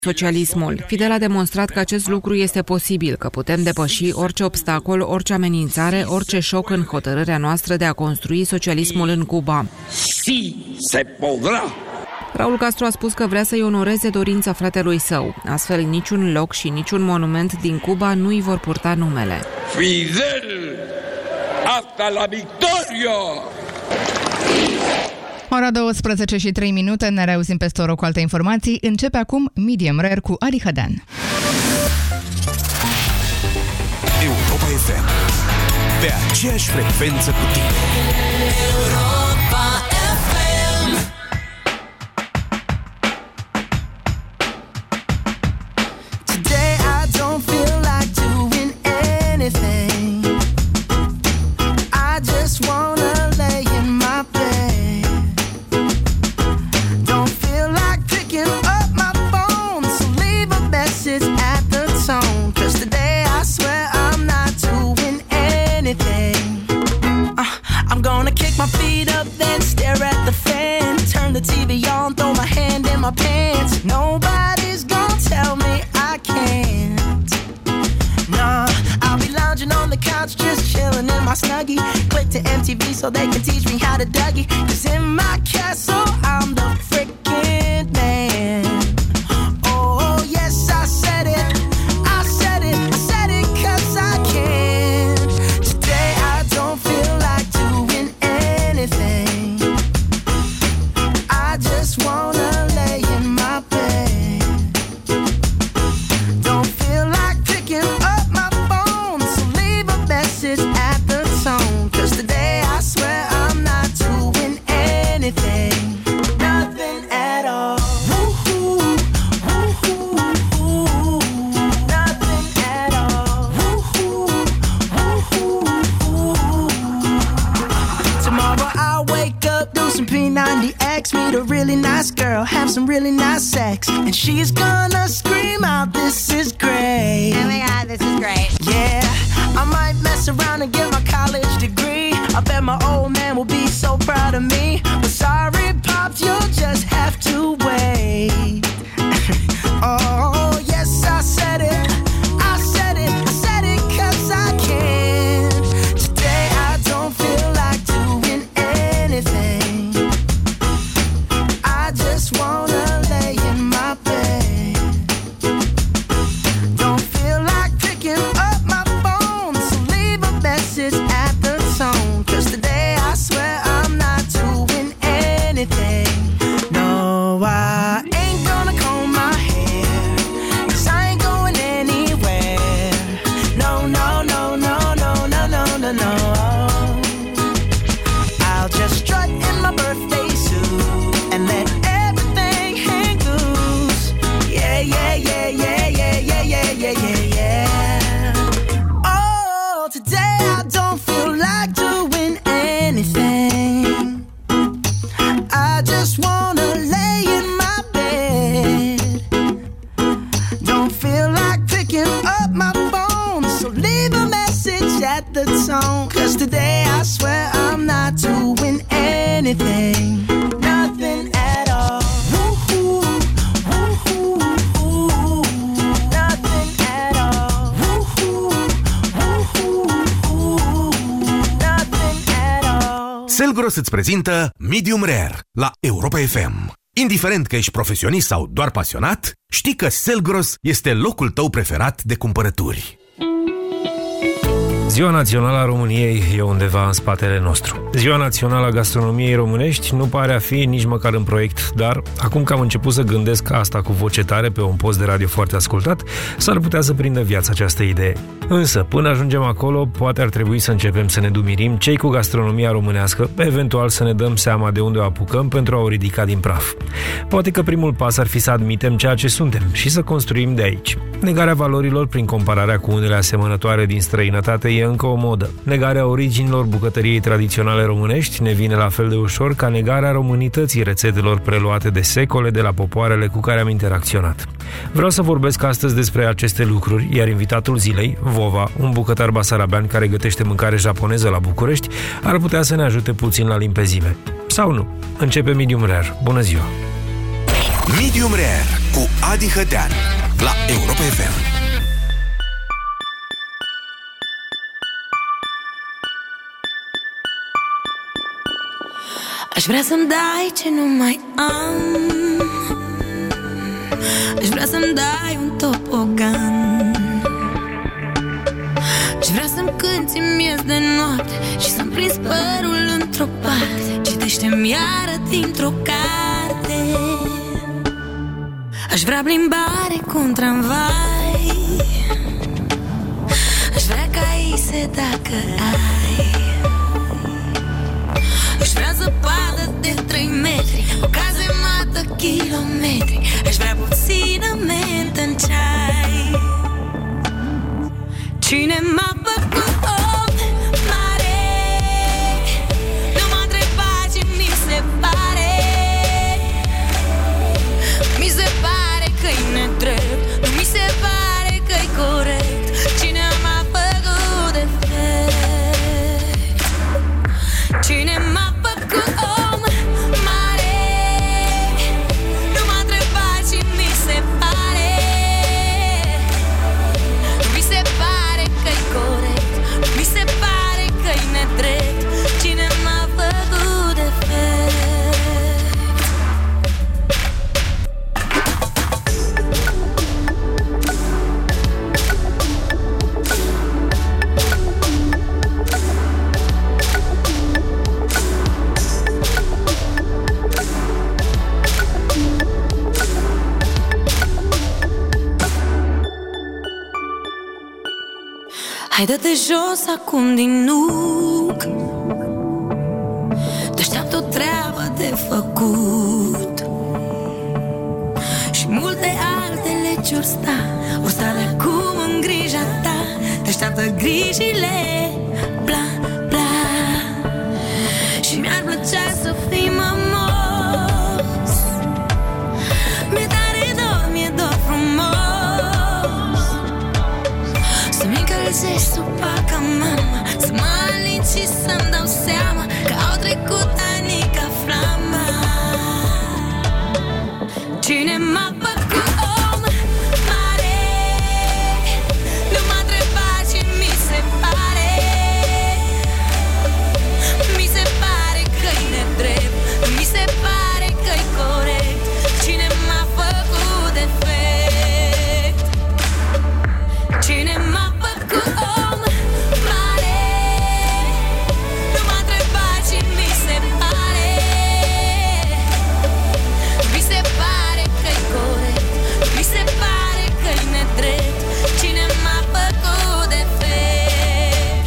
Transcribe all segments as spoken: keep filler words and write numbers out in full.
socialismul. Fidel a demonstrat că acest lucru este posibil, că putem depăși orice obstacol, orice amenințare, orice șoc în hotărârea noastră de a construi socialismul în Cuba. Si se podrá. Raul Castro a spus că vrea să-i onoreze dorința fratelui său. Astfel, niciun loc și niciun monument din Cuba nu îi vor purta numele. Fidel, hasta la victoria! Ora douăsprezece și trei minute, ne reauzim peste oră cu alte informații. Începe acum Medium Rare cu Ali Hadan. Europa F M, pe aceeași frecvență cu tine. Europa F M. Today I don't feel like doing anything. I just wanna lay in my bed. Don't feel like picking up my phone, so leave a message at the tone. 'Cause today I swear I'm not doing anything. uh, I'm gonna kick my feet up, then stare at the fan. Turn the T V on, throw my hand in my pants. Nobody's gonna tell me I can't. Nah, I'll be lounging on the couch, just chilling in my Snuggie. Click to M T V so they can teach me how to Dougie. 'Cause in my castle I'm the freaking man. Oh yes, I said it, I said it, I said it 'cause I can. Today I don't feel like doing anything. I just wanna lay in my bed. Don't feel like picking up my phone, so leave a message at the tone. 'Cause today I swear I'm not doing anything. Nothing at all. Woo-hoo, woo-hoo, woo-hoo. Nothing at all. Woo-hoo, woo-hoo, woo-hoo. Tomorrow I'll wake up, do some P ninety X, meet a really nice girl, have some really nice sex, and she's gonna scream out, "This is great." Oh my God, this is great. Yeah, I might mess around and get my college degree. I bet my old man will be so proud of me. But sorry, Pops, you'll just have to wait. Oh, yes, I said it, I said it, I said it 'cause I can. Today I don't feel like doing anything. I just wanna lay in my bed. Don't feel like picking up my phone, so leave a message at the tone. 'Cause today I swear I'm not doing anything. No, I ain't gonna comb my hair, 'cause I ain't going anywhere. No, no, no, no, no, no, no, no, no. I'll just strut in my birthday suit and let everything hang loose. Yeah, yeah, yeah, yeah, yeah, yeah, yeah, yeah, yeah, yeah. Oh, today I don't feel like doing anything. I just wanna lay in my bed. Don't feel like picking up my phone, so leave a message at the tone. 'Cause today I swear I'm not doing anything. Nothing at all. Woo-hoo, woo-hoo, woo-hoo. Nothing at all. Woo-hoo, woo-hoo, woo-hoo. Nothing at all. Selgros îți prezintă Medium Rare la Europa F M. Indiferent că ești profesionist sau doar pasionat, știi că Selgros este locul tău preferat de cumpărături. Ziua Națională a României e undeva în spatele nostru. Ziua Națională a Gastronomiei Românești nu pare a fi nici măcar în proiect, dar acum că am început să gândesc asta cu voce tare pe un post de radio foarte ascultat, s-ar putea să prindă viață această idee. Însă, până ajungem acolo, poate ar trebui să începem să ne dumirim cei cu gastronomia românească, eventual să ne dăm seama de unde o apucăm pentru a o ridica din praf. Poate că primul pas ar fi să admitem ceea ce suntem și să construim de aici. Negarea valorilor prin compararea cu unele asemănătoare din străinătate e încă o modă. Negarea originilor bucătăriei tradiționale românești ne vine la fel de ușor ca negarea românității rețetelor preluate de secole de la popoarele cu care am interacționat. Vreau să vorbesc astăzi despre aceste lucruri, iar invitatul zilei, Vova, un bucătar basarabean care gătește mâncare japoneză la București, ar putea să ne ajute puțin la limpezime. Sau nu. Începe Medium Rare. Bună ziua! Medium Rare cu Adi Hătean la Europa F M. Aș vrea să-mi dai ce nu mai am, aș vrea să-mi dai un topogan, aș vrea să-mi cânti miez de noapte și să-mi prins părul într-o parte. Citește-mi iară dintr-o carte. Aș vrea plimbare cu un tramvai, aș vrea caise dacă ai, aș vrea zăpadă de trei metri, o cazemată kilometri, aș vrea puțină mentă în ceai. Cine m-a făcut om mare? Nu m-a întrebat ce mi se pare. Mi se pare că-i nedrept, nu mi se pare că-i corect. Cine m-a făcut defect? Cine m-a făcut om mare? Nu m-a întrebat ce mi se pare. Nu mi se pare că-i corect, nu mi se pare că-i nedrept. Cine m-a făcut defect? Hai dă-te jos acum din nuc, te-așteaptă o treabă de făcut și multe altele ce-or sta, or sta de acum în grija ta. Te-așteaptă grijile, bla, bla. Și mi-ar plăcea să fii mămos. Mi-e tare dor, mi-e dor frumos, să-mi încălzești supa ca mama, să mă alin și să-mi dau seama că au trecut ani ca flama. Cine m-a făcut om mare? Nu m-a întrebat ce mi se pare. Mi se pare că-i nedrept, nu mi se pare că-i corect. Cine m-a făcut defect? Cine m-a făcut om mare? Nu m-a întrebat ce mi se pare. Mi se pare că-i corect, mi se pare că-i nedrept. Cine m-a făcut defect?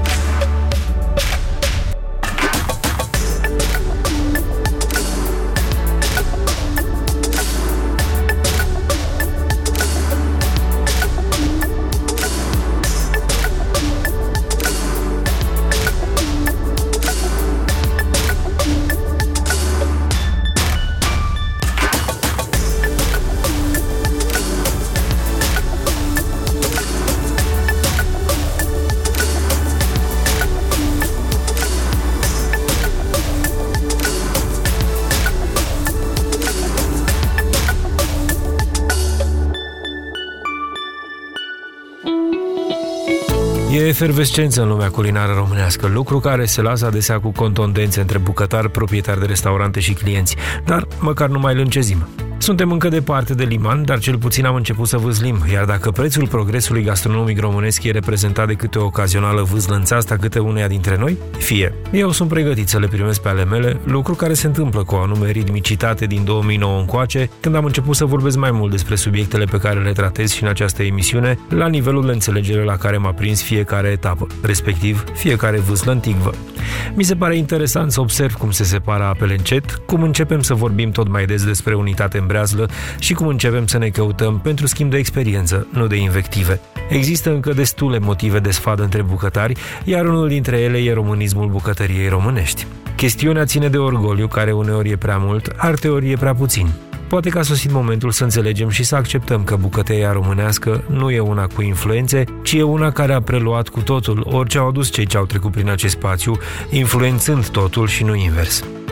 E efervescență în lumea culinară românească, lucru care se lasă adesea cu contundențe între bucătari, proprietari de restaurante și clienți, dar măcar nu mai lâncezim. Suntem încă departe de liman, dar cel puțin am început să vâslim, iar dacă prețul progresului gastronomic românesc e reprezentat de câte o ocazională vâslă în țeasta câte uneia dintre noi, fie. Eu sunt pregătit să le primesc pe ale mele, lucru care se întâmplă cu o anume ritmicitate din două mii nouă încoace, când am început să vorbesc mai mult despre subiectele pe care le tratez și în această emisiune, la nivelul de înțelegere la care m-a prins fiecare etapă, respectiv fiecare vâslă în ticvă. Mi se pare interesant să observ cum se separă apele încet, cum începem să vorbim tot mai des despre unitate în breazlă și cum începem să ne căutăm pentru schimb de experiență, nu de invective. Există încă destule motive de sfadă între bucătari, iar unul dintre ele e românismul bucătăriei românești. Chestiunea ține de orgoliu, care uneori e prea mult, alteori e prea puțin. Poate că a sosit momentul să înțelegem și să acceptăm că bucătăria românească nu e una cu influențe, ci e una care a preluat cu totul orice au adus cei ce au trecut prin acest spațiu, influențând totul și nu invers.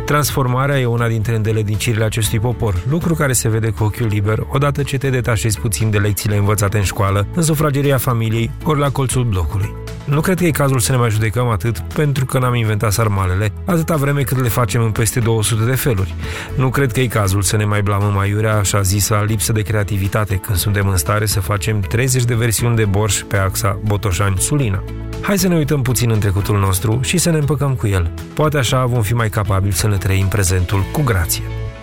Transformarea e una dintre îndeletnicirile acestui popor, lucru care se vede cu ochiul liber odată ce te detașezi puțin de lecțiile învățate în școală, în sufrageria familiei, ori la colțul blocului. Nu cred că e cazul să ne mai judecăm atât pentru că n-am inventat sarmalele, atâta vreme cât le facem în peste două sute de feluri. Nu cred că e cazul să ne mai blamăm aiurea așa zisă lipsă de creativitate când suntem în stare să facem treizeci de versiuni de borș pe axa Botoșani-Sulina. Hai să ne uităm puțin în trecutul nostru și să ne împăcăm cu el. Poate așa vom fi mai capabili să ne trăim prezentul cu grație.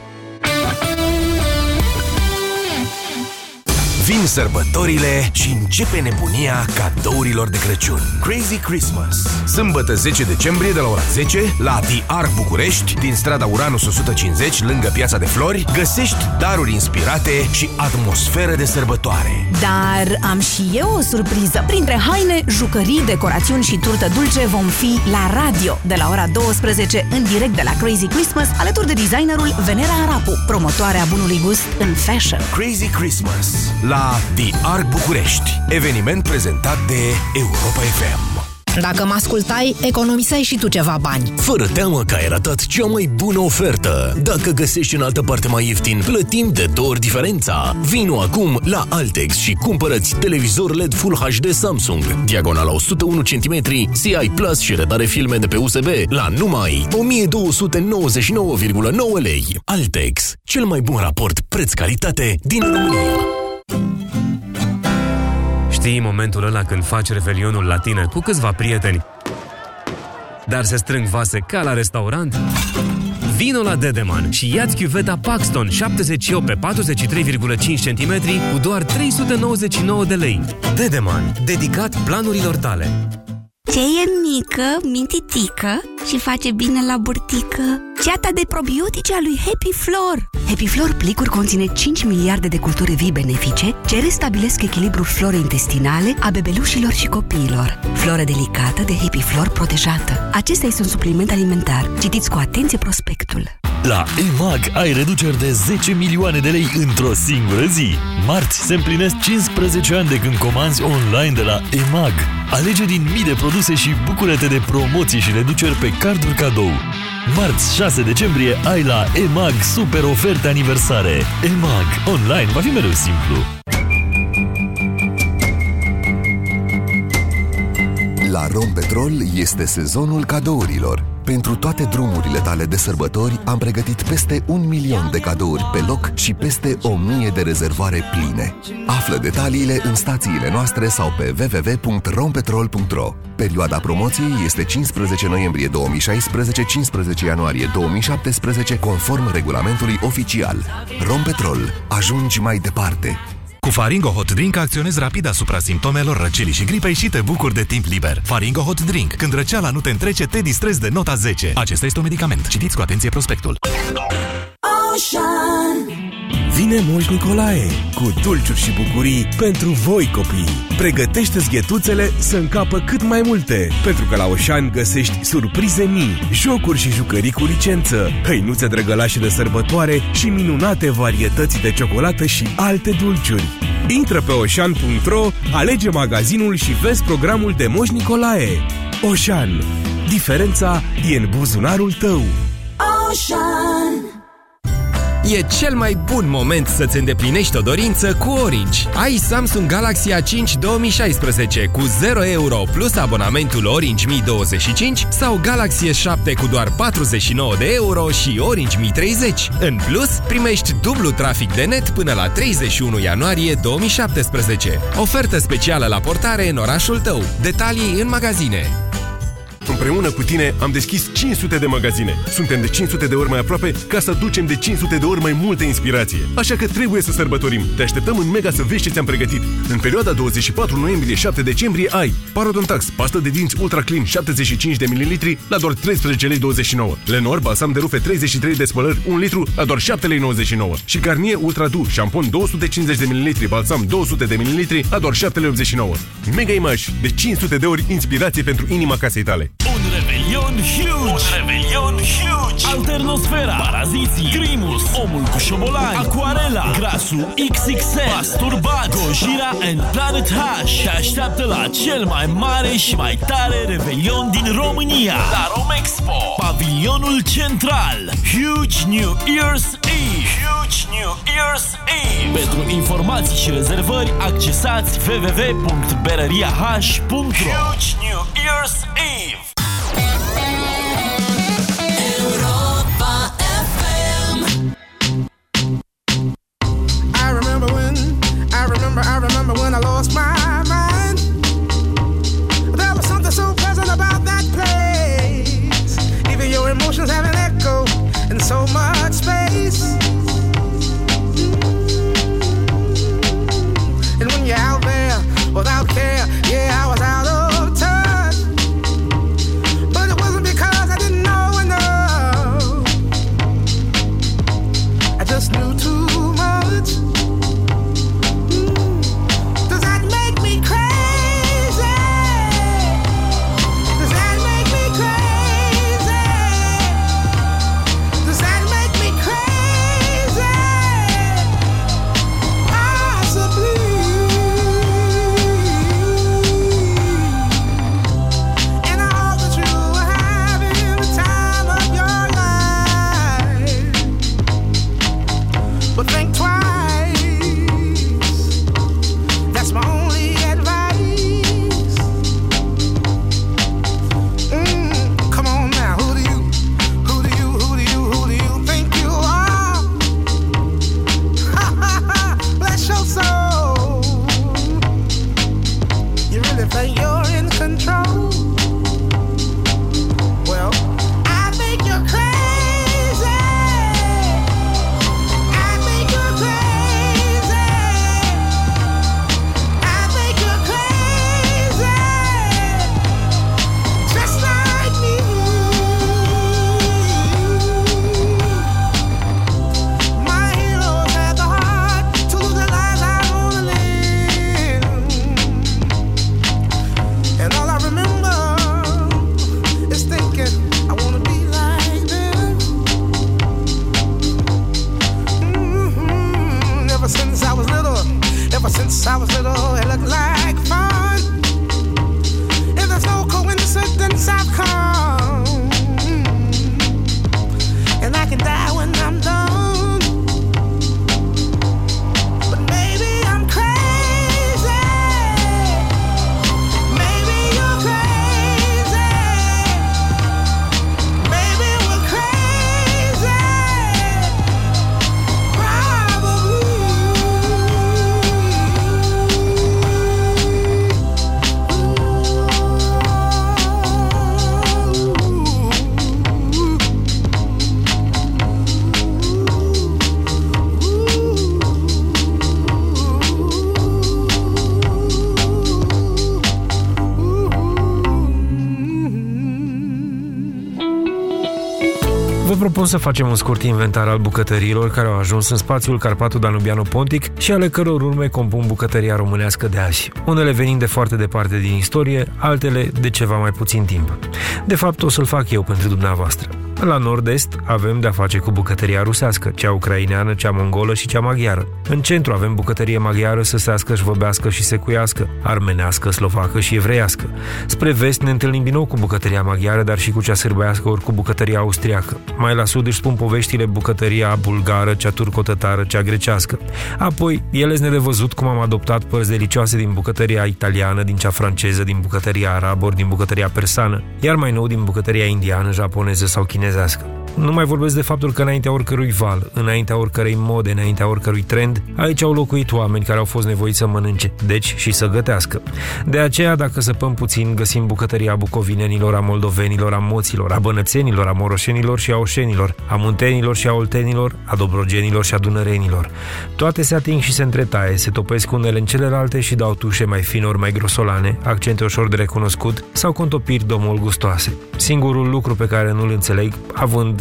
Vin sărbătorile și începe nebunia cadourilor de Crăciun. Crazy Christmas. Sâmbătă zece decembrie de la ora zece la The Ark București, din strada Uranus o sută cincizeci, lângă Piața de Flori, găsești daruri inspirate și atmosferă de sărbătoare. Dar am și eu o surpriză. Printre haine, jucării, decorațiuni și turtă dulce vom fi la radio de la ora douăsprezece în direct de la Crazy Christmas, alături de designerul Venera Arapu, promotoarea bunului gust în fashion. Crazy Christmas la The Ark București, eveniment prezentat de Europa F M. Dacă mă ascultai, economiseai și tu ceva bani. Fără teamă că ai ratat cea mai bună ofertă. Dacă găsești în altă parte mai ieftin, plătim de două ori diferența. Vino acum la Altex și cumpărăți televizor L E D Full H D Samsung, diagonala o sută unu centimetri, C I Plus și redare filme de pe U S B la numai o mie două sute nouăzeci și nouă virgulă nouă lei. Altex, cel mai bun raport preț-calitate din România. Știi momentul ăla când faci revelionul la tine cu câțiva prieteni, dar se strâng vase ca la restaurant? Vino la Dedeman și ia-ți chiuveta Paxton șaptezeci și opt pe patruzeci și trei virgulă cinci centimetri cu doar trei sute nouăzeci și nouă de lei. Dedeman, dedicat planurilor tale. Ce e mică, mintitică și face bine la burtică? Ceata de probiotice a lui Happy Flor. Happy Flor plicuri conține cinci miliarde de culturi vii benefice ce restabilesc echilibrul florei intestinale a bebelușilor și copiilor. Floră delicată de Happy Flor protejată. Acesta este un supliment alimentar. Citiți cu atenție prospectul. La EMAG ai reduceri de zece milioane de lei într-o singură zi. Marți se împlinesc cincisprezece ani de când comanzi online de la EMAG. Alege din mii de produse și bucură-te de promoții și reduceri pe carduri cadou. Marți șase decembrie ai la EMAG super oferte aniversare. EMAG. Online va fi mereu simplu. La Rompetrol este sezonul cadourilor. Pentru toate drumurile tale de sărbători am pregătit peste un milion de cadouri pe loc și peste o mie de rezervare pline. Află detaliile în stațiile noastre sau pe w w w punct rompetrol punct r o. Perioada promoției este cincisprezece noiembrie două mii șaisprezece - cincisprezece ianuarie două mii șaptesprezece, conform regulamentului oficial. Rompetrol. Ajungi mai departe. Cu Faringo Hot Drink acționezi rapid asupra simptomelor răcelii și gripei și te bucuri de timp liber. Faringo Hot Drink. Când răceala nu te întrece, te distrezi de nota zece. Acesta este un medicament. Citiți cu atenție prospectul. Ocean. Vine Moș Nicolae cu dulciuri și bucurii pentru voi, copii. Pregătește-ți ghetuțele să încapă cât mai multe, pentru că la Oșan găsești surprize mii, jocuri și jucării cu licență, hăinuțe drăgălașe de sărbătoare și minunate varietăți de ciocolată și alte dulciuri. Intră pe oșan punct r o, alege magazinul și vezi programul de Moș Nicolae. Oșan. Diferența e în buzunarul tău. Oșan. E cel mai bun moment să-ți îndeplinești o dorință cu Orange. Ai Samsung Galaxy A cinci două mii șaisprezece cu zero euro plus abonamentul Orange Mi douăzeci și cinci sau Galaxy S șapte cu doar patruzeci și nouă de euro și Orange Mi treizeci. În plus, primești dublu trafic de net până la treizeci și unu ianuarie două mii șaptesprezece. Ofertă specială la portare în orașul tău. Detalii în magazine. Împreună cu tine am deschis cinci sute de magazine. Suntem de cinci sute de ori mai aproape ca să ducem de cinci sute de ori mai multă inspirație. Așa că trebuie să sărbătorim. Te așteptăm în Mega să vezi ce ți-am pregătit. În perioada douăzeci și patru noiembrie - șapte decembrie ai Parodontax, pastă de dinți Ultra Clean șaptezeci și cinci de mililitri la doar treisprezece lei douăzeci și nouă. Lenor, balsam de rufe treizeci și trei de spălări un litru la doar șapte lei nouăzeci și nouă. Și Garnier Ultra Du, șampon două sute cincizeci de mililitri, balsam două sute de mililitri la doar șapte lei optzeci și nouă. Mega Image, de cinci sute de ori inspirație pentru inima casei tale. Un revelion huge! Un revelion huge! Alternosfera, Paraziții, Grimus, Omul cu șobolani, Aquarela, Grasul X X L, Masturbat, Gojira and Planet H te așteaptă la cel mai mare și mai tare revelion din România, la Romexpo, Pavilionul Central. Huge New Year's Eve! Huge New Year's Eve! Pentru informații și rezervări, accesați w w w punct berăria h punct ro. Huge New Year's Eve! I remember when I lost my mind. There was something so pleasant about that place. Even your emotions have an echo in so much space. And when you're out there without care, yeah, I was out of touch. But it wasn't because I didn't know enough. I just knew too much. Propun să facem un scurt inventar al bucătăriilor care au ajuns în spațiul Carpato-Danubiano-Pontic și ale căror urme compun bucătăria românească de azi. Unele venind de foarte departe din istorie, altele de ceva mai puțin timp. De fapt, o să-l fac eu pentru dumneavoastră. La nord-est avem de-a face cu bucătăria rusească, cea ucraineană, cea mongolă și cea maghiară. În centru avem bucătărie maghiară, săsească, șvăbească și secuiască, armenească, slovacă și evreiască. Spre vest ne întâlnim din nou cu bucătăria maghiară, dar și cu cea sârbească ori cu bucătăria austriacă. Mai la sud își spun poveștile bucătăria bulgară, cea turco-tătară, cea grecească. Apoi, ele ne de văzut cum am adoptat părți delicioase din bucătăria italiană, din cea franceză, din bucătăria arabă ori din bucătăria persană, iar mai nou din bucătăria indiană, japoneză sau chinezească. Nu mai vorbesc de faptul că înaintea oricărui val, înaintea oricărei mode, înaintea oricărui trend, aici au locuit oameni care au fost nevoiți să mănânce, deci și să gătească. De aceea, dacă săpăm puțin, găsim bucătăria bucovinenilor, a moldovenilor, a moților, a bănățenilor, a moroșenilor și a oșenilor, a muntenilor și a oltenilor, a dobrogenilor și a dunărenilor. Toate se ating și se întretaie, se topesc unele în celelalte și dau tușe mai fine ori mai grosolane, accente ușor de recunoscut sau contopiri domol gustoase. Singurul lucru pe care nu-l înțeleg, având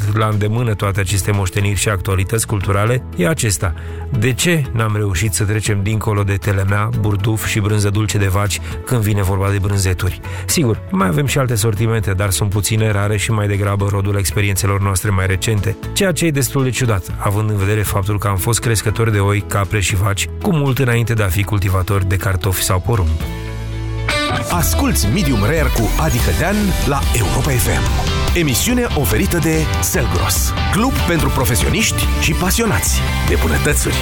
la îndemână toate aceste moșteniri și actualități culturale, e acesta. De ce n-am reușit să trecem dincolo de telemea, burduf și brânză dulce de vaci când vine vorba de brânzeturi? Sigur, mai avem și alte sortimente, dar sunt puține, rare și mai degrabă rodul experiențelor noastre mai recente, ceea ce e destul de ciudat, având în vedere faptul că am fost crescători de oi, capre și vaci, cu mult înainte de a fi cultivatori de cartofi sau porumb. Asculți Medium Rare cu Adi Hădean la Europa F M. Emisiune oferită de Selgros, club pentru profesioniști și pasionați de bunătățuri.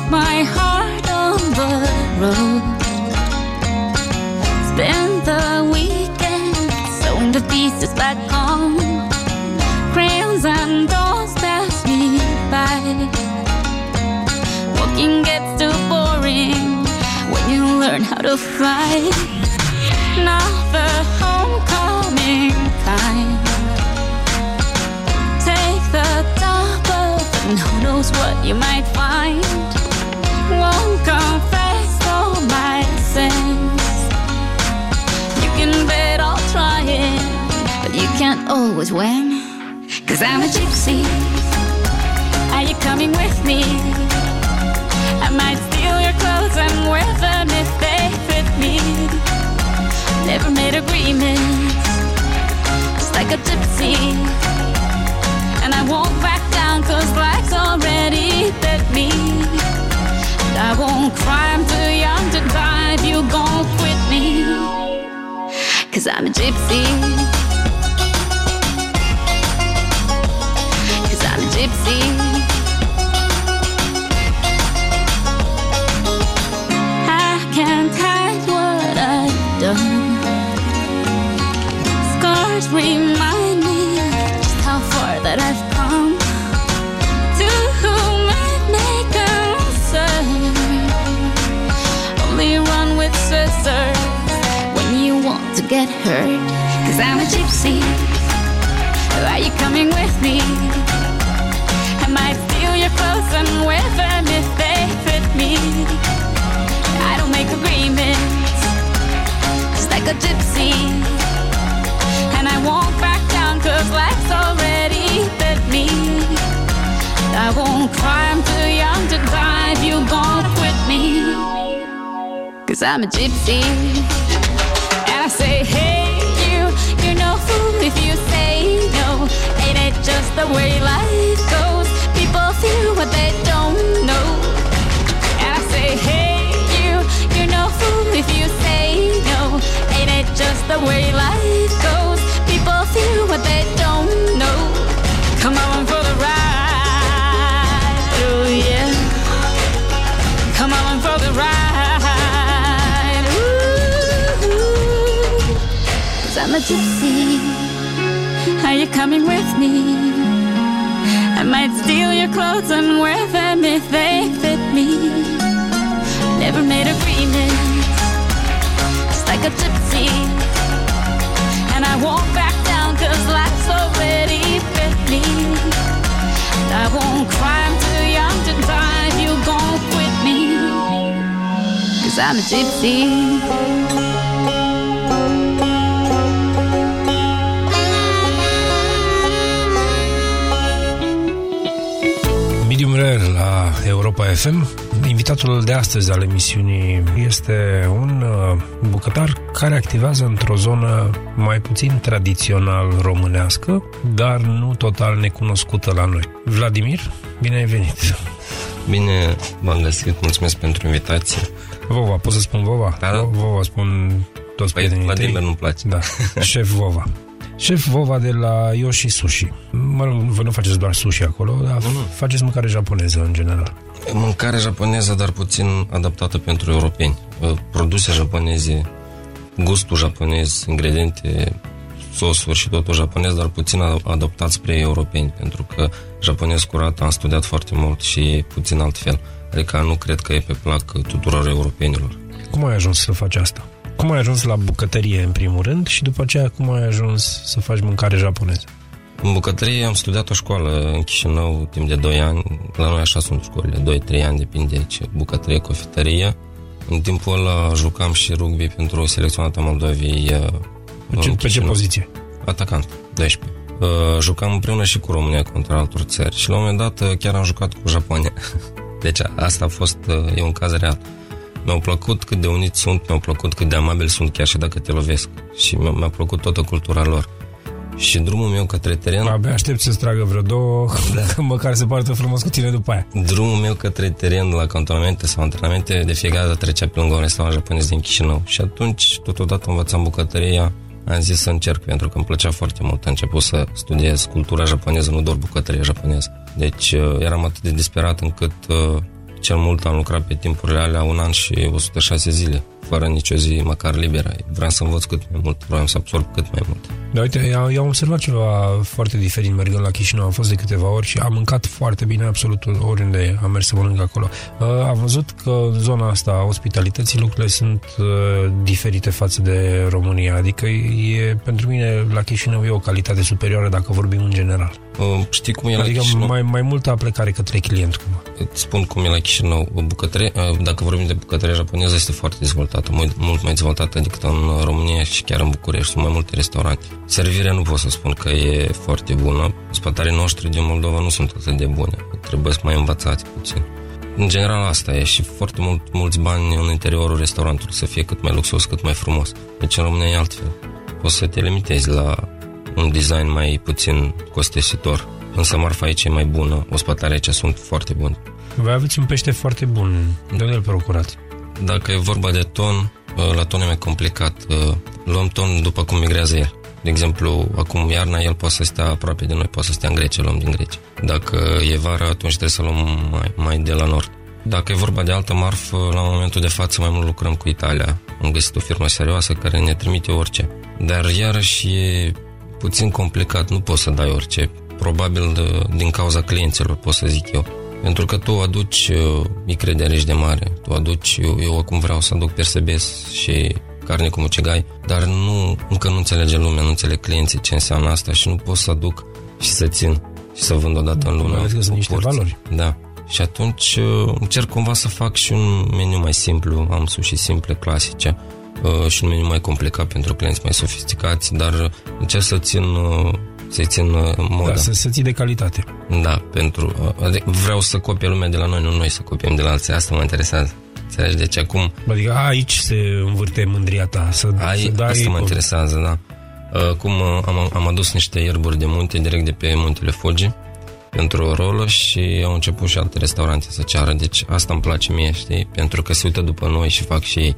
my heart on the road. Spend the weekend sewing the pieces back on. Crayons and dolls pass me by. Walking gets too boring when you learn how to fly. Now the homecoming time. Take the top off and who knows what you might find. Won't confess all my sins. You can bet I'll try it, but you can't always win. Cause I'm a gypsy. Are you coming with me? I might steal your clothes and wear them if they fit me. Never made agreements, just like a gypsy. And I won't back down cause life's already bit me. And I won't cry, I'm too young to die if you gon' quit me. Cause I'm a gypsy. Cause I'm a gypsy. I can't hide what I've done. Scars remind me just how far that I've come. To whom it may concern, only run with scissors when you want to get hurt. Cause I'm a gypsy. Are you coming with me? I might steal your clothes and wear them if they fit me. I don't make agreements, just like a gypsy. And I won't back down cause life's already bit me. I won't cry, I'm too young to die if you gon' quit me. Cause I'm a gypsy. And I say, hey you, you're no fool if you say no. Ain't it just the way life goes? People feel what they don't know. And I say, hey you, you're no fool if you say no. Ain't it just the way life goes? People feel what they don't know. Come on for the ride, oh yeah. Come on for the ride, ooh. Cause I'm a gypsy. Are you coming with me? I might steal your clothes and wear them if they fit me. Never made agreements, just like a gypsy. And I won't back down cause life's already bit me. I won't cry, I'm too young to die if you gon' quit me. Cause I'm a gypsy. Medium Rare la Europa F M. Invitatul de astăzi al emisiunii este un bucătar care activează într-o zonă mai puțin tradițional românească, dar nu total necunoscută la noi. Vladimir, bine ai venit! Bine v-am găsit, mulțumesc pentru invitație. Vova, pot să spun Vova? Da, da. Vova spun toți păi, prietenii tăi. Vladimir nu-mi place. Da, șef Vova. Șef Vova de la Yoshi Sushi. Mă rog, vă nu faceți doar sushi acolo, dar nu. Faceți mâncare japoneză în general. Mâncare japoneză, dar puțin adaptată pentru europeni. Produse japoneze, gustul japonez, ingrediente, sosuri și totul japonez, dar puțin adaptat spre europeni, pentru că japonez curat am studiat foarte mult și e puțin altfel. Adică nu cred că e pe plac tuturor europenilor. Cum ai ajuns să faci asta? Cum ai ajuns la bucătărie în primul rând și după aceea cum ai ajuns să faci mâncare japoneză? În bucătărie am studiat o școală în Chișinău timp de doi ani. La noi așa sunt școlile, doi trei ani, depinde ce bucătărie, cofetărie. În timpul ăla jucam și rugby pentru selecționata Moldovei. Pe ce, pe ce poziție? Atacant, doisprezece. Uh, jucam împreună și cu România contra altor țări și la un moment dat chiar am jucat cu Japonia. Deci asta a fost, e un caz real. Mi-au plăcut cât de uniți sunt, mi-au plăcut cât de amabili sunt, chiar și dacă te lovesc. Și mi-a, mi-a plăcut toată cultura lor. Și drumul meu către teren... Abia aștept să-ți tragă vreo două, da. Măcar se poartă frumos cu tine după aia. Drumul meu către teren la cantonamente sau antrenamente, de fiecare dată trecea pe lângă un restaurant japonez din Chișinău. Și atunci, totodată învățam bucătăria, am zis să încerc, pentru că îmi plăcea foarte mult. Am început să studiez cultura japoneză, nu doar bucătăria japoneză. Deci eram atât de disperat încât Cel mult am lucrat pe timpurile alea un an și o sută șase zile, fără nicio zi măcar liberă. Vreau să învăț cât mai mult, vreau să absorb cât mai mult. Da, uite, eu, eu am observat ceva foarte diferit mergând la Chișinău, am fost de câteva ori și am mâncat foarte bine absolut oriunde am mers să mănânc acolo. Am văzut că în zona asta a ospitalității lucrurile sunt uh, diferite față de România, adică e, pentru mine la Chișinău e o calitate superioară dacă vorbim în general. Uh, știi cum e adică la Chișinău? mai, mai multă aplecare către client. Cumva. Îți spun cum e la Chișinău. Bucătărie, uh, dacă vorbim de bucătărie japoneză, este foarte dezvoltată, mult, mult mai dezvoltată decât în România și chiar în București. Sunt mai multe restaurante. Servirea nu pot să spun că e foarte bună. Spătarii noștri din Moldova nu sunt atât de bune. Trebuie să mai învățați puțin. În general asta e și foarte mult, mulți bani în interiorul restaurantului, să fie cât mai luxos, cât mai frumos. Deci în România e altfel. Poți să te limitezi la un design mai puțin costisitor. Însă marfa aici e mai bună, ospătarii aici sunt foarte buni. Voi aveți un pește foarte bun. De unde îl procurați? Dacă e vorba de ton, la ton e mai complicat. Luăm ton după cum migrează el. De exemplu, acum iarna el poate să stea aproape de noi, poate să stea în Grecia, luăm din Grecia. Dacă e vară, atunci trebuie să luăm mai, mai de la nord. Dacă e vorba de altă marfă, la momentul de față mai mult lucrăm cu Italia. Am găsit o firmă serioasă care ne trimite orice. Dar iarăși e puțin complicat, nu poți să dai orice. Probabil de, din cauza clienților, pot să zic eu. Pentru că tu aduci uh, icre de arici de mare, tu aduci, eu, eu acum vreau să aduc persebes și carne cu mucegai, dar nu, încă nu înțelege lumea, nu înțeleg clienții ce înseamnă asta și nu pot să aduc și să țin și să vând odată în lună. Mai ales că sunt niște valori. Da. Și atunci uh, încerc cumva să fac și un meniu mai simplu, am sushi simple, clasice, uh, și un meniu mai complicat pentru clienți mai sofisticați, dar încerc să țin... Uh, să-i țin moda. Da, să, să ții de calitate. Da, pentru... Vreau să copie lumea de la noi, nu noi să copiem de la alții. Asta mă interesează. Înțelegi? Deci acum... Adică aici se învârte mândria ta. Să, ai, să dai asta mă interesează, da. Acum am, am adus niște ierburi de munte direct de pe muntele Fuji pentru o rolă și au început și alte restaurante să ceară. Deci asta îmi place mie, știi? Pentru că se uită după noi și fac și ei.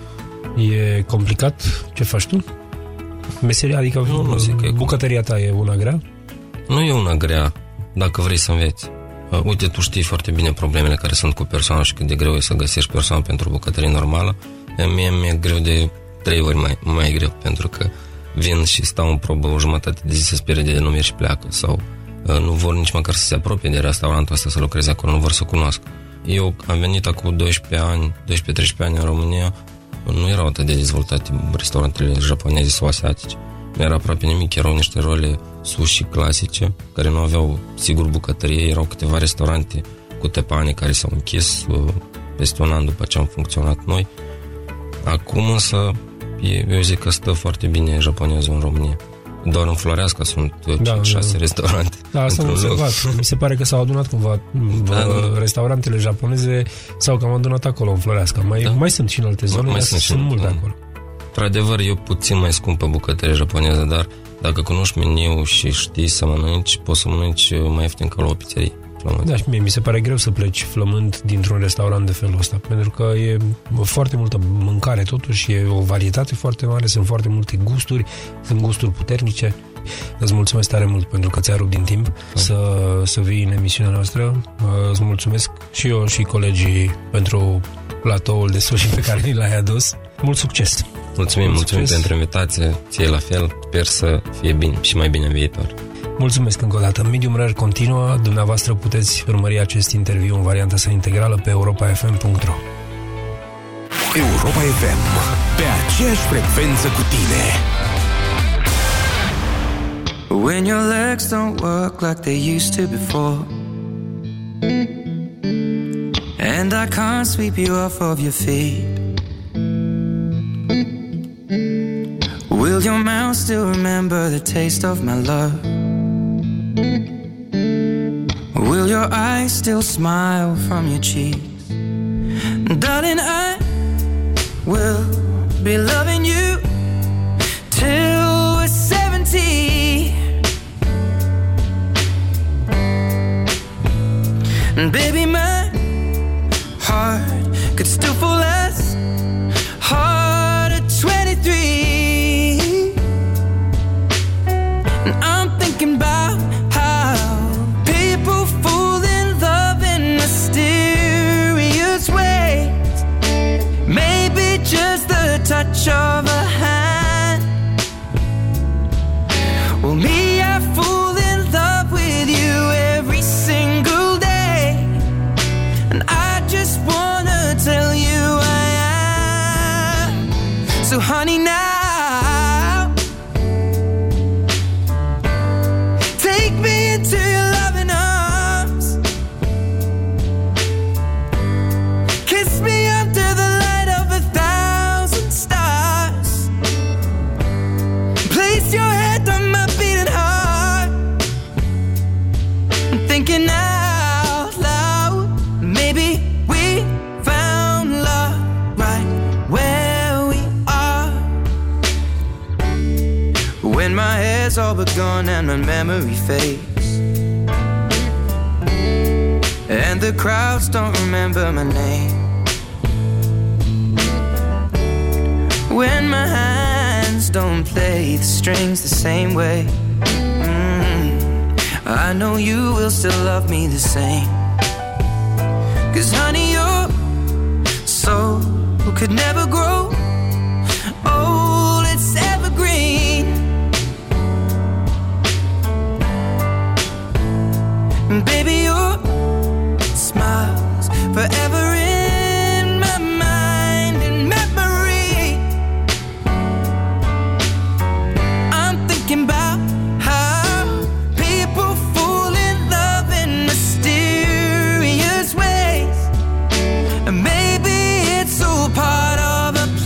E complicat ce faci tu? Meseria, adică nu, nu zic că bucătăria ta e una grea? Nu e una grea, dacă vrei să înveți. Uh, uite, tu știi foarte bine problemele care sunt cu persoana și cât de greu e să găsești persoană pentru bucătărie normală. Mie mi-e greu de trei ori mai, mai greu, pentru că vin și stau în probă o jumătate de zi, să spere de denumiri și pleacă. Sau uh, nu vor nici măcar să se apropie de restaurantul ăsta, să lucreze acolo, nu vor să cunoască. Eu am venit acum doisprezece ani, doisprezece treisprezece ani în România. Nu erau atât de dezvoltate restaurantele japoneze sau asiatice. Nu era aproape nimic, erau niște role sushi clasice, care nu aveau, sigur, bucătărie. Erau câteva restaurante cu tepane care s-au închis peste un an după ce am funcționat noi. Acum însă, eu zic că stă foarte bine japonezul în România. Doar în Floreasca sunt da, șase da. restaurante. Da, asta am observat. Mi se pare că s-au adunat cumva da, da. restaurantele japoneze s-au cam adunat acolo în Floreasca. Mai, da. mai sunt și în alte zone, mai sunt, sunt multe acolo. Într-adevăr, e puțin mai scumpă bucătărie japoneză, dar dacă cunoști meniul și știi să mănânci, poți să mănânci mai ieftin ca la o pizzerie. Flământ. Da, și mie mi se pare greu să pleci flămând dintr-un restaurant de felul ăsta, pentru că e foarte multă mâncare totuși, e o varietate foarte mare, sunt foarte multe gusturi, sunt gusturi puternice. Îți mulțumesc tare mult pentru că ți-ai rupt din timp să, să vii în emisiunea noastră. Îți mulțumesc și eu și colegii pentru platoul de sushi pe care ni l-ai adus. Mult succes! Mulțumim, mult mulțumim succes. Pentru invitație, ție la fel, sper să fie bine și mai bine în viitor. Mulțumesc încă o dată. Medium Rare continuă. Dumneavoastră puteți urmări acest interviu în varianta sa integrală pe europa f m punct r o. Europa F M, pe aceeași frecvență cu tine. When your legs don't work like they used to before, and I can't sweep you off of your feet, will your mouth still remember the taste of my love? Will your eyes still smile from your cheeks? Darling, I will be loving you till we're seventy. And baby, my heart could still fall as hard at twenty-three. And I'm thinking about how people fall in love in mysterious touch of a hand. Well, me, I fall in love with you every single day, and I just wanna tell you I am. So honey, now take me into your loving arms, kiss me under the light of a thousand stars, place your head on my beating heart. I'm thinking out loud, maybe we found love right where we are. When my hair's all but gone and my memory fades, and the crowds don't remember my name, when my hands don't play the strings the same way, mm, I know you will still love me the same. 'Cause honey, your soul could never grow old, it's evergreen. And baby, your smile's forever in my mind and memory. I'm thinking about how people fall in love in mysterious ways, and maybe it's all part of a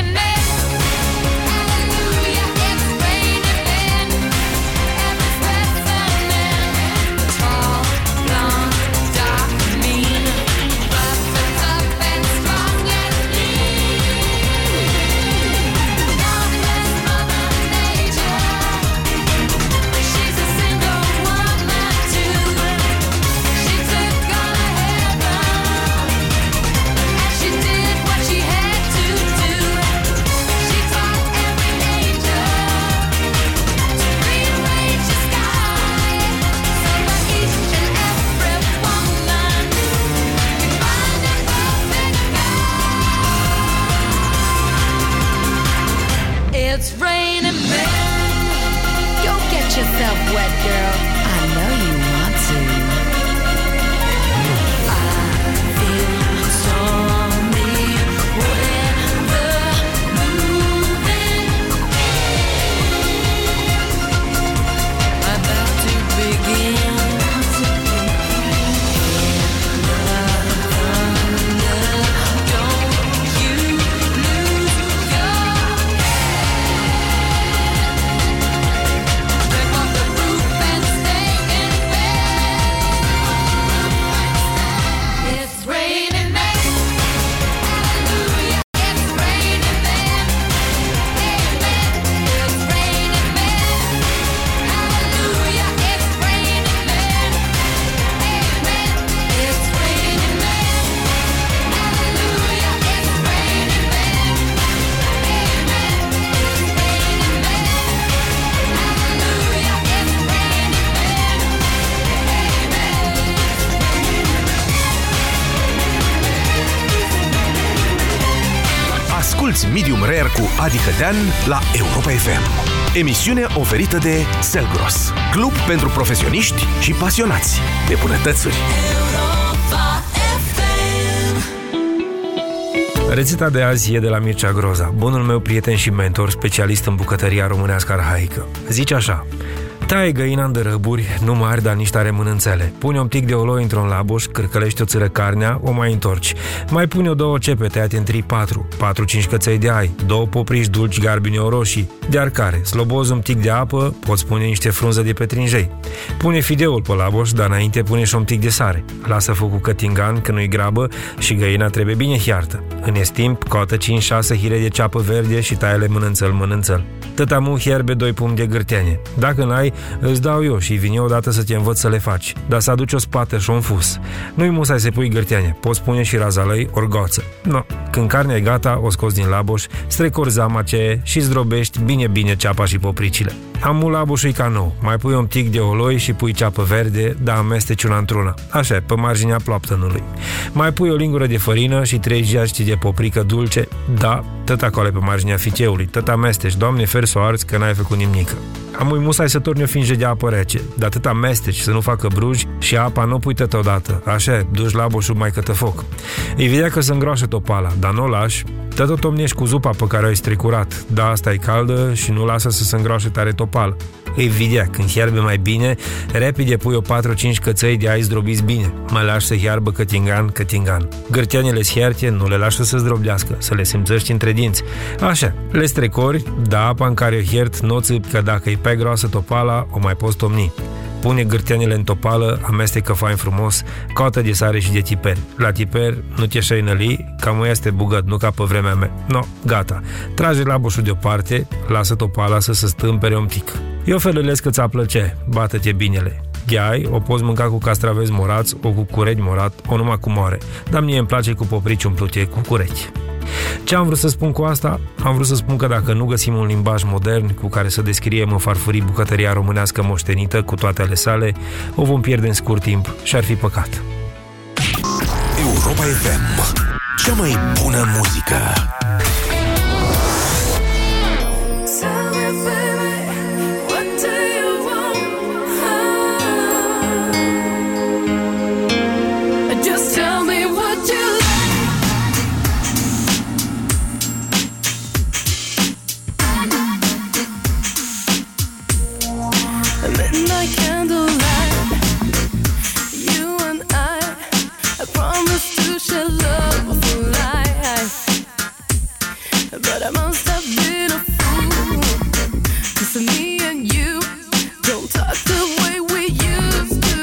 It's raining men. Go get yourself wet, girl. I know you want to. I feel stormy weather moving about to begin. Asculți Medium Rare cu Adi Hădean la Europa F M. Emisiune oferită de Selgros, club pentru profesioniști și pasionați de bunătățuri. Rețeta de azi e de la Mircea Groza, bunul meu prieten și mentor, specialist în bucătăria românească arhaică. Zice așa: taie găina în dărăburi, nu mari, dar nici tare mânânțele. Pune un pic de oloi într-un laboș, cârcălește o țără carnea, o mai întorci. Mai pune o două cepe tăiate în trei patru, patru-cinci căței de ai, două popriși dulci garbine roșii, de arcare, slobozi un tic de apă, poți pune niște frunză de petrinjei. Pune fideul pe laboș, dar înainte pune și un tic de sare. Lasă focul cătingan, că nu-i grabă și găina trebuie bine hiartă. În timp, coată cinci șase hire de ceapă verde și taie-le mânânțăl, mânânțăl. Tătamu hierbe doi pumni de gârtene. Dacă n-ai, îți dau eu și vin eu odată să te învăț să le faci. Dar să aduci o spată și un fus. Nu-i musai să pui gârtene, poți pune și razalăi ori goță. No, când carnea e gata, o scoți din laboș, strecori zama ce și zdrobești bine-bine ceapa și popricile. Amul laboșul ca nou, mai pui un tic de oloi și pui ceapă verde, dar amesteci una într-una. Așa, pe marginea ploptănului. Mai pui o lingură de fărină și trei giaști de poprică dulce, da, tot acolo pe marginea ficeului, tot amesteci, Doamne fer să o arzi că n-ai făcut nimică. Amui musai să torni o finge de apă rece, dar atât amesteci să nu facă bruji și apa nu pui totodată. Așa, duci laboșul mai cătă foc. Îi vedea că se îngroașă topala, dar nu o lași. Tot o tomnești cu zupa pe care o ai strecurat, da, asta e caldă și nu lasă să se îngroașe tare topală. Îi vedea, când hierbe mai bine, repede pui o patru-cinci cățăi de ai zdrobiți bine. Mai lași să hierbă cătingan, cătingan. Gârteanele-s hierte, nu le lași să se zdroblească, să le simțăști între dinți. Așa, le strecori, da apa în care o hiert, nu țâpi, că dacă e pe groasă topala, o mai poți tomni. Pune gârteanele în topală, amestecă fain frumos, cotă de sare și de tiper. La tiper nu te șăinăli, ca mă este bugăt, nu ca pe vremea mea. No, gata. Trage laboșul deoparte, lasă topala să se stâmpere un pic. Eu felulesc că ți-a plăce, bată-te binele. Gheai, o poți mânca cu castraveți morați, o cu cureți morat, o numai cu moare. Dar mie îmi place cu poprici umplute cu cureți. Ce am vrut să spun cu asta? Am vrut să spun că dacă nu găsim un limbaj modern cu care să descriem în farfurii bucătăria românească moștenită cu toate ale sale, o vom pierde în scurt timp și ar fi păcat. Europa F M, cea mai bună muzică. Promise to share love for life. must have been a fool. 'Cause me and you don't talk the way we used to.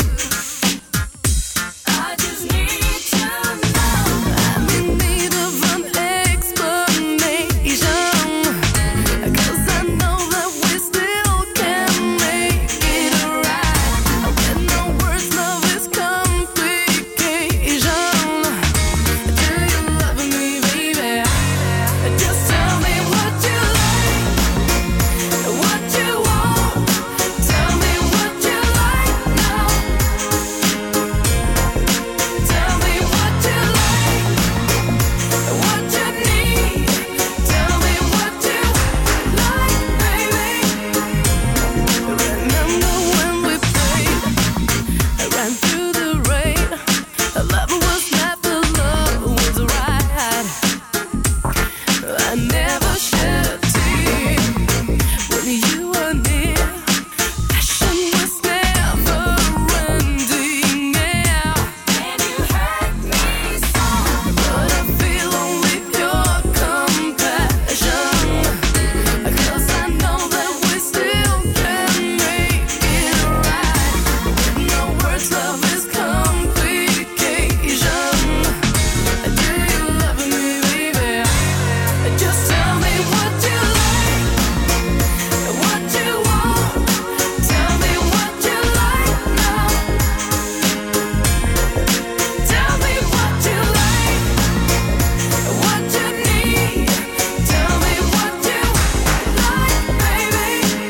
I just need to know. I'm in need of an explanation. 'Cause I know that we still can make it right. When no words, love is complication. Do you love me, baby? Just tell me what you like, what you want. Tell me what you like now. Tell me what you like, what you need. Tell me what you like, baby. Remember when we prayed? I ran through the rain. Love was not the love was right. I never shed a tear when you were near. Passion was never ending, yeah. And you hurt me so, but I feel only your compassion. 'Cause I know that we still can make it right. With no words, love is complication. Do you love me, baby? Just tell me what you like, what you want. Tell me what you like now. Tell me what you like, what you need. Tell me what you like, baby.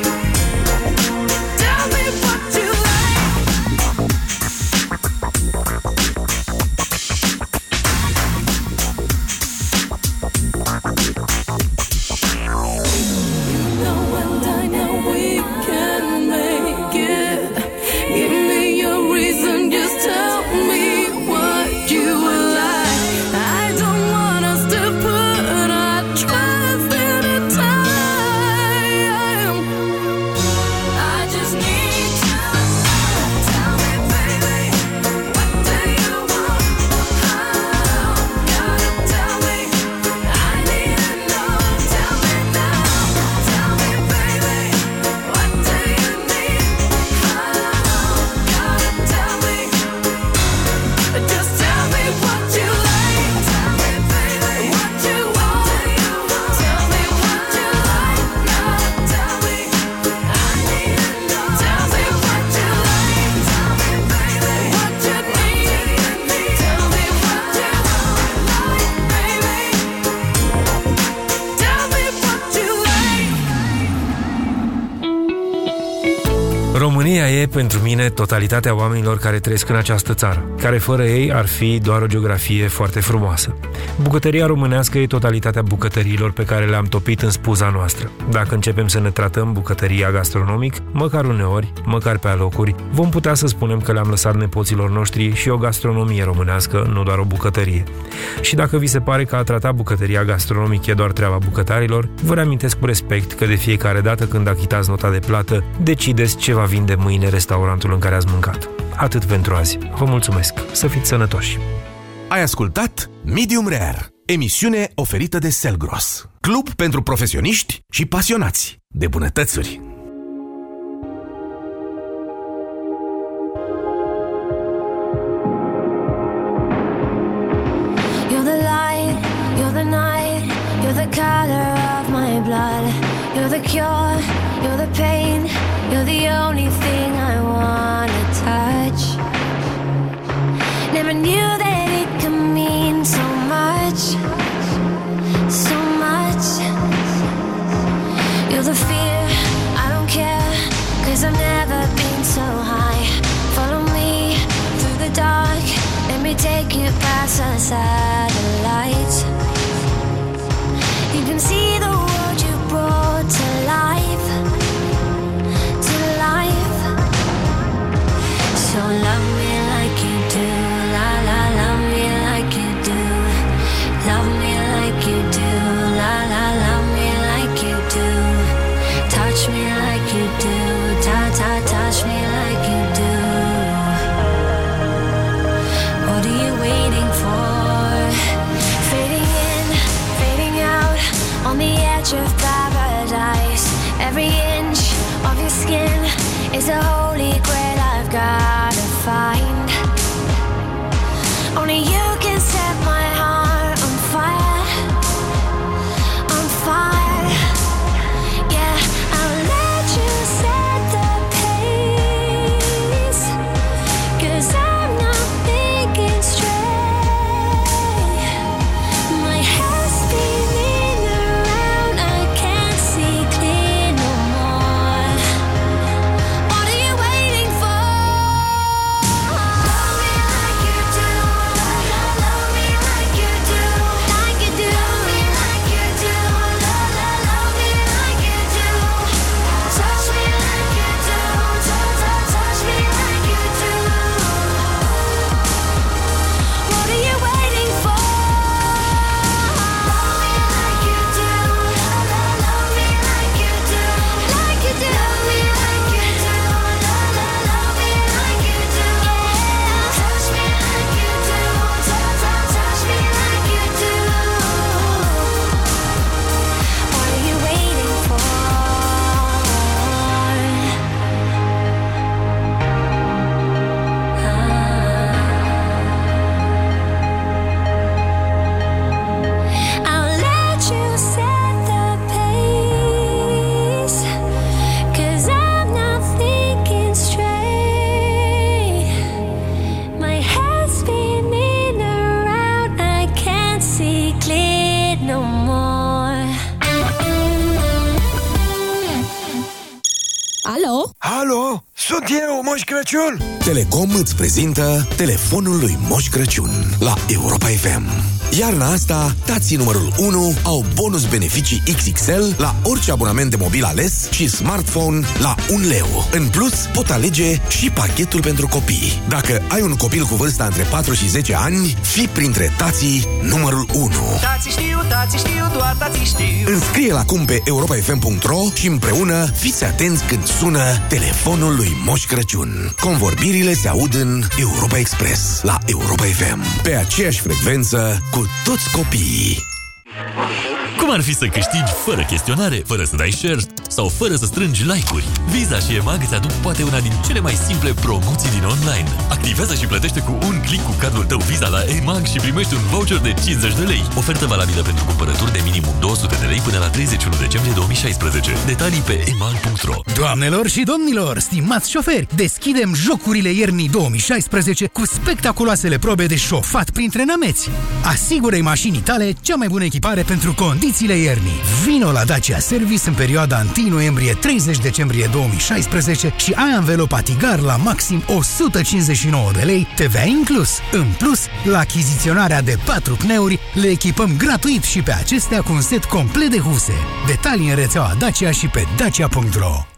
Tell me what you like. You know and I know we can make it. Give me your reason, just tell me what you like. I don't want us to put our trust in a time. I just need to know. Tell me, baby, what do you want? How? Gotta tell me. I need to know. Tell me now. Tell me, baby, what do you need? How? Gotta tell me. Just tell me what you like. Tell me, baby, what you want. Tell me what you like now. Tell me. I need to know. Tell me what you like. Tell me, baby, what you need. Tell me what you like, baby. Tell me what you like. România e, pentru mine, totalitatea oamenilor care trăiesc în această țară, care fără ei ar fi doar o geografie foarte frumoasă. Bucătăria românească e totalitatea bucătăriilor pe care le-am topit în spuza noastră. Dacă începem să ne tratăm bucătăria gastronomic, măcar uneori, măcar pe alocuri, vom putea să spunem că le-am lăsat nepoților noștri și o gastronomie românească, nu doar o bucătărie. Și dacă vi se pare că a trata bucătăria gastronomic e doar treaba bucătarilor, vă reamintesc cu respect că de fiecare dată când achitați nota de plată, decideți ce va vinde mâine restaurantul în care ați mâncat. Atât pentru azi. Vă mulțumesc. Să fiți sănătoși. Ai ascultat Medium Rare, emisiune oferită de Selgros, club pentru profesioniști și pasionați de bunătățuri. You're the light, you're the night, you're the color of my blood. You're the cure, you're the pain, you're the only thing I wanna touch. Never knew that it could mean so much, so much. You're the fear, I don't care, 'cause I've never been so high. Follow me through the dark, let me take you past the satellites. You can see the world you brought to life, to life. So love me like you do, la la, love me like you do. Love me like you do, la la, love me like you do. Touch me like you do, ta ta, touch me like you do. What are you waiting for? touch of paradise. Every inch of your skin is a holy grail I've gotta find. Only you can set my heart on fire, on fire. Yeah, I'll let you set the pace, 'cause I'm not thinking straight. My head's spinning around, I can't see clear no more. What are you waiting for? Love me like you do, love me like you do, like you do. Love me like you do, love, love, love me like you do. Touch me like you do, touch, touch, touch me like you do. What are you waiting for? Love me like you do, love, love, love me like you do, like you do. Love me like you do, love, love, love me like you do. Yeah, touch me like you do, touch, touch, touch me like you do. What are you waiting for? I'll let you set the pace, 'cause I'm not thinking straight. My head's spinning around, I can't see clear no more. Alo? Alo, sunt eu, Moș Crăciun! Telecom îți prezintă telefonul lui Moș Crăciun la Europa F M. Iarna asta, tații numărul unu au bonus beneficii X X L la orice abonament de mobil ales și smartphone la un leu. În plus, pot alege și pachetul pentru copii. Dacă ai un copil cu vârsta între patru și zece ani, fii printre tații numărul unu. Tații știu, tații știu, doar tații știu. Înscrie-l acum pe europa f m punct r o și împreună fiți atenți când sună telefonul lui Moș Crăciun. Convorbirile se aud în Europa Express la Europa F M, pe aceeași frecvență cu toți copiii. Cum ar fi să câștigi fără chestionare, fără să dai share sau fără să strângi like-uri? Visa și EMAG îți aduc poate una din cele mai simple promoții din online. Activează și plătește cu un click cu cardul tău Visa la EMAG și primești un voucher de cincizeci de lei. Ofertă valabilă pentru cumpărături de minimum două sute de lei până la treizeci și unu decembrie două mii șaisprezece. Detalii pe emag punct r o. Doamnelor și domnilor, stimați șoferi, deschidem jocurile iernii două mii șaisprezece cu spectaculoasele probe de șofat printre nămeți. Asigură-i mașinii tale cea mai bună echipare pentru condițiile iernii. Vino la Dacia Service în perioada întâi noiembrie - treizeci decembrie două mii șaisprezece și ai anvelopă Tigar la maxim o sută cincizeci și nouă de lei, T V A inclus. În plus, la achiziționarea de patru pneuri, le echipăm gratuit și pe acestea cu un set complet de huse. Detalii în rețeaua Dacia și pe dacia punct r o.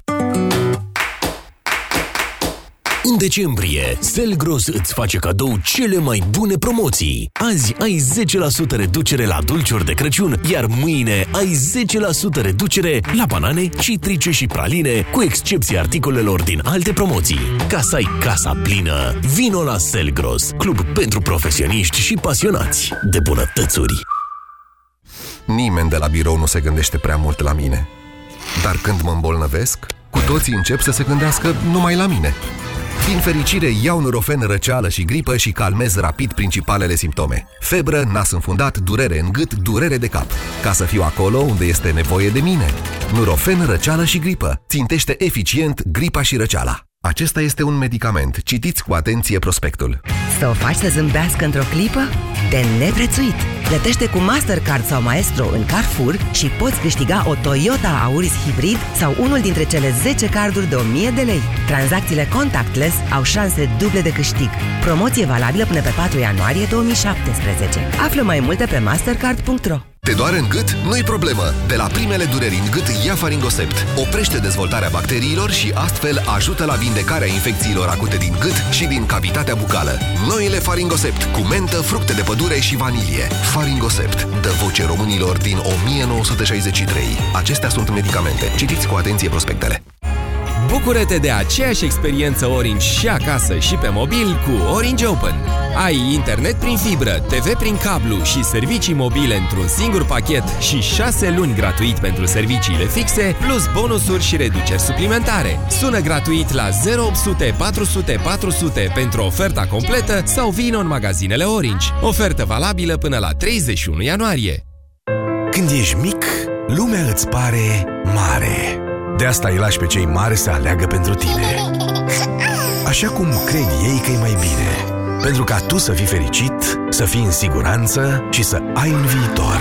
În decembrie, Selgros îți face cadou cele mai bune promoții. Azi ai zece la sută reducere la dulciuri de Crăciun, iar mâine ai zece la sută reducere la banane, citrice și praline, cu excepția articolelor din alte promoții. Ca să ai casa plină, vino la Selgros, club pentru profesioniști și pasionați de bunătățuri. Nimeni de la birou nu se gândește prea mult la mine. Dar când mă îmbolnăvesc, cu toții încep să se gândească numai la mine. Din fericire, iau Nurofen răceală și gripă și calmez rapid principalele simptome. Febră, nas înfundat, durere în gât, durere de cap. Ca să fiu acolo unde este nevoie de mine. Nurofen răceală și gripă. Țintește eficient gripa și răceala. Acesta este un medicament. Citiți cu atenție prospectul. Să o faci să zâmbească într-o clipă? De neprețuit! Plătește cu Mastercard sau Maestro în Carrefour și poți câștiga o Toyota Auris Hybrid sau unul dintre cele zece carduri de o mie de lei. Tranzacțiile contactless au șanse duble de câștig. Promoție valabilă până pe patru ianuarie două mii șaptesprezece. Află mai multe pe mastercard punct r o. Te doare în gât? Nu-i problemă! De la primele dureri în gât, ia Faringosept. Oprește dezvoltarea bacteriilor și astfel ajută la vindecarea infecțiilor acute din gât și din cavitatea bucală. Noile Faringosept, cu mentă, fructe de pădure și vanilie. Faringosept, dă voce românilor din o mie nouă sute șaizeci și trei. Acestea sunt medicamente. Citiți cu atenție prospectele. Bucură-te de aceeași experiență Orange și acasă și pe mobil cu Orange Open. Ai internet prin fibră, T V prin cablu și servicii mobile într-un singur pachet și șase luni gratuit pentru serviciile fixe, plus bonusuri și reduceri suplimentare. Sună gratuit la zero opt sute patru sute patru sute pentru oferta completă sau vino în magazinele Orange. Ofertă valabilă până la treizeci și unu ianuarie. Când ești mic, lumea îți pare mare. De asta îi lași pe cei mari să aleagă pentru tine. Așa cum cred ei că e mai bine. Pentru ca tu să fii fericit, să fii în siguranță și să ai un viitor.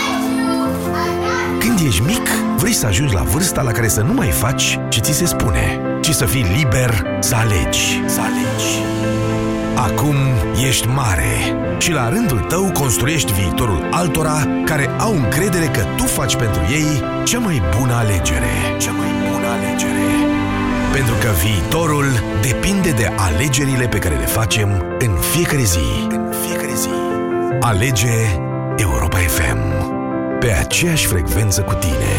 Când ești mic, vrei să ajungi la vârsta la care să nu mai faci ce ți se spune, ci să fii liber să alegi. Să alegi. Acum ești mare și la rândul tău construiești viitorul altora care au încredere că tu faci pentru ei cea mai bună alegere. Cea mai bună alegere. Pentru că viitorul depinde de alegerile pe care le facem în fiecare zi. În fiecare zi. Alege Europa F M. Pe aceeași frecvență cu tine.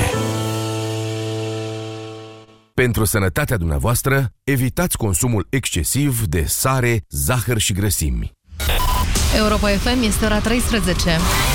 Pentru sănătatea dumneavoastră, evitați consumul excesiv de sare, zahăr și grăsimi. Europa F M este ora treisprezece.